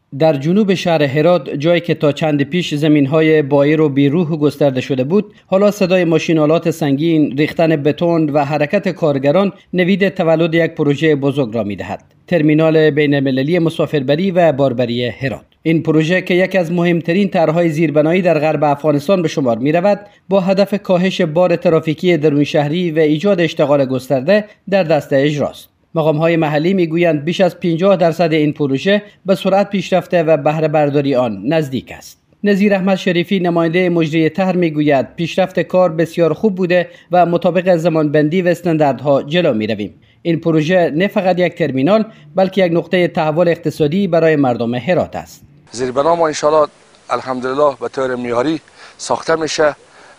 در جنوب شهر هرات، جایی که تا چند پیش زمین‌های بایر و بیروح گسترده شده بود، حالا صدای ماشین‌آلات سنگین، ریختن بتون و حرکت کارگران نوید تولد یک پروژه بزرگ را می‌دهد: ترمینال بین‌المللی مسافربری و باربری هرات. این پروژه که یکی از مهمترین طرح‌های زیربنایی در غرب افغانستان به شمار می‌رود، با هدف کاهش بار ترافیکی درون شهری و ایجاد اشتغال گسترده در دست اجراست. مقام‌های محلی میگویند بیش از 50% این پروژه به سرعت پیشرفته و بهره برداری آن نزدیک است. نظیر احمد شریفی، نماینده مجری طرح، میگوید پیشرفت کار بسیار خوب بوده و مطابق زمانبندی و استانداردها جلو می‌رویم. این پروژه نه فقط یک ترمینال، بلکه یک نقطه تحول اقتصادی برای مردم هرات است. زیربنا ما انشالله الحمدلله به طور معیاری ساخته میشه.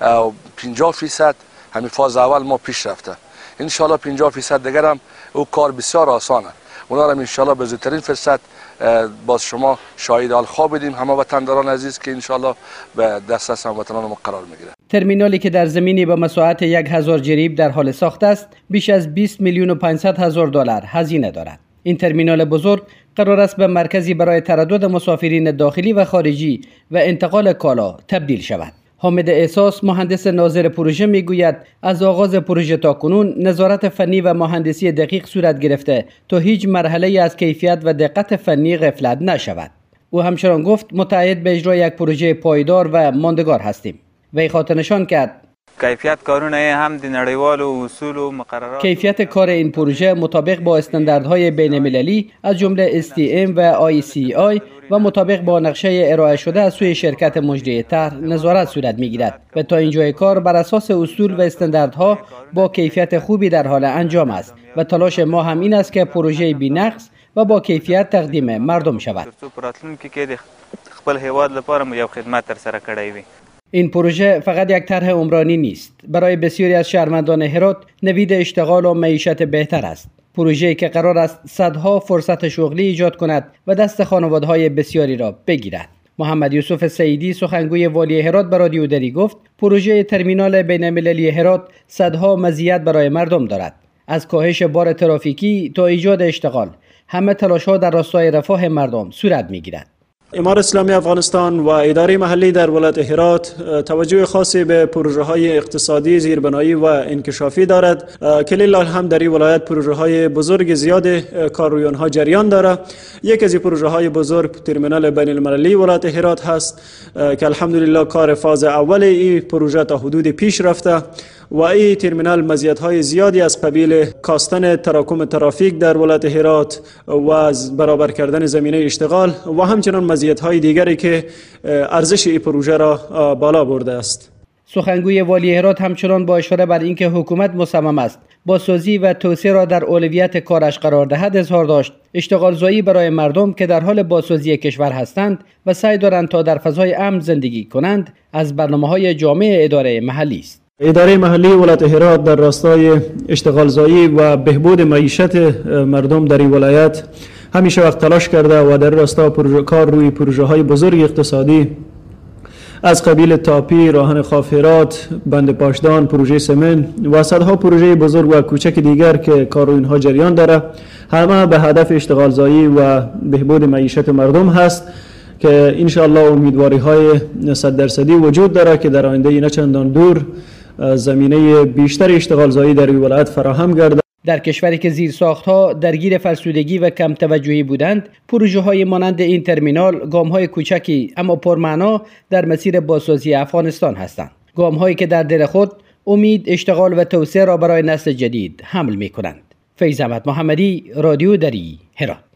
50% همین فاز اول ما پیش رفته. انشالله 50% دیگر هم او کار بسیار آسانه. اونا را انشالله به زودترین فرصت باز شما شاهد حال خواب بدیم همه وطنداران عزیز که انشالله به دسترس هموطنان ما قرار میگیره. ترمینالی که در زمینی به مساحت 1000 جریب در حال ساخت است، بیش از 20 میلیون و 500 هزار دلار هزینه دارد. این ترمینال بزرگ قرار است به مرکزی برای تردد مسافرین داخلی و خارجی و انتقال کالا تبدیل شود. حامد احساس، مهندس ناظر پروژه، میگوید از آغاز پروژه تا کنون نظارت فنی و مهندسی دقیق صورت گرفته تا هیچ مرحله از کیفیت و دقت فنی غفلت نشود. او همچنان گفت متعهد به اجرای یک پروژه پایدار و ماندگار هستیم. وی خاطر نشان کرد کیفیت کارونه هم د نړیوالو اصول و مقررات. کیفیت کار این پروژه مطابق با استانداردهای بین‌المللی از جمله STM و ICI و مطابق با نقشه ارائه شده از سوی شرکت مجری طرح نظارت صورت می‌گیرد و تا اینجای کار بر اساس اصول و استانداردها با کیفیت خوبی در حال انجام است و تلاش ما هم این است که پروژه بی‌نقص و با کیفیت تقدیم مردم شود. خپل هیواد لپاره یو خدمت تر سره کړی وي. این پروژه فقط یک طرح عمرانی نیست. برای بسیاری از شهروندان هرات نوید اشتغال و معیشت بهتر است. پروژه‌ای که قرار است صدها فرصت شغلی ایجاد کند و دست خانواده‌های بسیاری را بگیرد. محمد یوسف سیدی، سخنگوی والی هرات، به رادیو دری گفت پروژه ترمینال بین‌المللی هرات صدها مزیت برای مردم دارد. از کاهش بار ترافیکی تا ایجاد اشتغال، همه تلاش‌ها در راستای رفاه مردم صورت می‌گیرد. امارت اسلامی افغانستان و اداره محلی در ولایت هرات توجه خاصی به پروژه‌های اقتصادی، زیربنایی و انکشافی دارد که لله الحمد در این ولایت پروژه‌های بزرگ زیاد کاررویان‌ها جریان دارد. یک از این پروژه‌های بزرگ ترمینال بین‌المللی ولایت هرات هست که الحمدلله کار فاز اول این پروژه تا حدود پیش رفته و این ترمینال مزیت‌های زیادی از قبیل کاستن تراکم ترافیک در ولایت هرات و برابر کردن زمینه اشتغال و همچنین مزیت‌های دیگری که ارزش این پروژه را بالا برده است. سخنگوی والی هرات همچنان با اشاره بر اینکه حکومت مصمم است بازسازی و توسعه را در اولویت کارش قرار دهد اظهار داشت اشتغالزایی برای مردم که در حال بازسازی کشور هستند و سعی دارند تا در فضای امن زندگی کنند از برنامه‌های جامع اداره محلی است. اداره محلی ولایت هرات در راستای اشتغالزایی و بهبود معیشت مردم در این ولایت همیشه وقت تلاش کرده و در راستا کار روی پروژه‌های بزرگ اقتصادی از قبیل تاپی، راهن خاف هرات، بند پاشدان، پروژه سمن و صدها پروژه بزرگ و کوچک دیگر که کار روی اینها جریان داره، همه به هدف اشتغالزایی و بهبود معیشت مردم هست که انشاءالله امیدواری‌های 100% وجود داره که در آینده نه چندان دور زمینه بیشتر اشتغالزایی در این ولایت فراهم گردد. در کشوری که زیرساخت‌ها درگیر فرسودگی و کم توجهی بودند، پروژه‌های مانند این ترمینال گام‌های کوچکی اما پرمعنا در مسیر بازسازی افغانستان هستند. گام‌هایی که در دل خود امید، اشتغال و توسعه را برای نسل جدید حمل می‌کنند. فیض احمد محمدی، رادیو دری، هرات.